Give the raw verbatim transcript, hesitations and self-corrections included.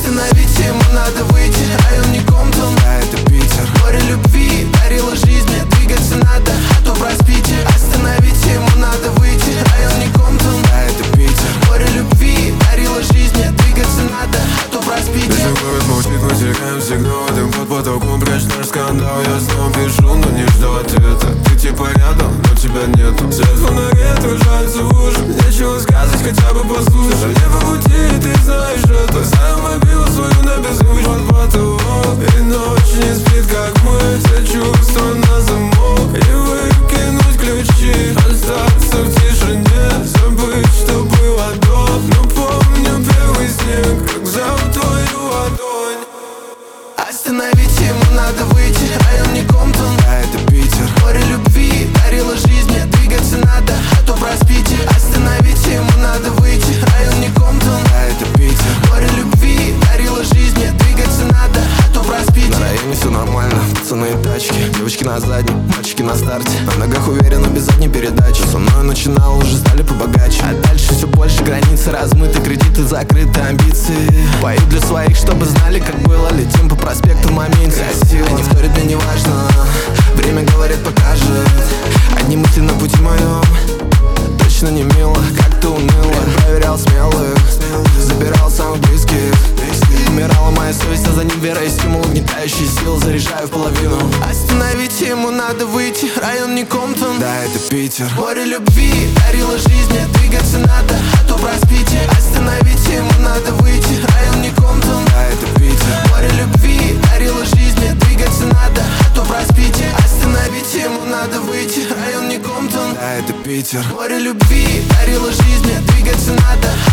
Остановить ему надо выйти, район не Комптон, да это Питер. Море любви дарило жизни, двигаться надо, а то проспите. Остановить ему надо выйти, район не Комптон, да это Питер. Море любви дарило жизни, двигаться надо, а то проспите. Если город молчит, мы теряем сигнал. Дым под потолком, прячь наш скандал. Я снова пишу, но не жду ответа. Ты типа рядом, но тебя нету. Свет в фонаре отражается в уши. Нечего сказать, хотя бы послушай. Даже мне по пути, ты знаешь это. Ставим мобилу свою на беззвучный под потолок. И ночь не спит, как мы. Все чувства на замок. И выкинуть ключи, остаться в тишине, забыть, что было до. Но помню первый снег, как взял твою ладонь. Остановить ему надо выйти, район не Комптон, да это Питер. Море любви дарило жизни, двигаться надо, а то проспите. Остановить ему надо выйти, район не Комптон, да это Питер. Море любви дарило жизни, двигаться надо, а то проспите. На районе все нормально, пацаны и тачки. Девочки на заднем, мальчики на старте. На ногах уверенно, без задней передачи. Со мной начинал, уже стали побогаче. А дальше все больше границы размыты, кредиты закрыты, амбиции. Пою для своих, чтобы знали, как было. Летим по проспекту в моменте. Красиво, никто мне не важно. Время говорит, покажет. Одни мысли на пути моем. Точно не мило, как-то уныло. Проверял смелых, забирал самых близких. Умирала моя совесть, а за ним вера и стимул. Угнетающие силы заряжаю в половину. Остановить ему надо выйти, район не Комптон, да это Питер. Море любви дарило жизни, двигаться надо, а то проспите. Остановить ему надо выйти, район не Комптон, да это Питер. Море любви дарило жизни, двигаться надо, а то проспите. Остановить ему надо выйти, район не Комптон, да это Питер. Море любви дарило жизни, двигаться надо,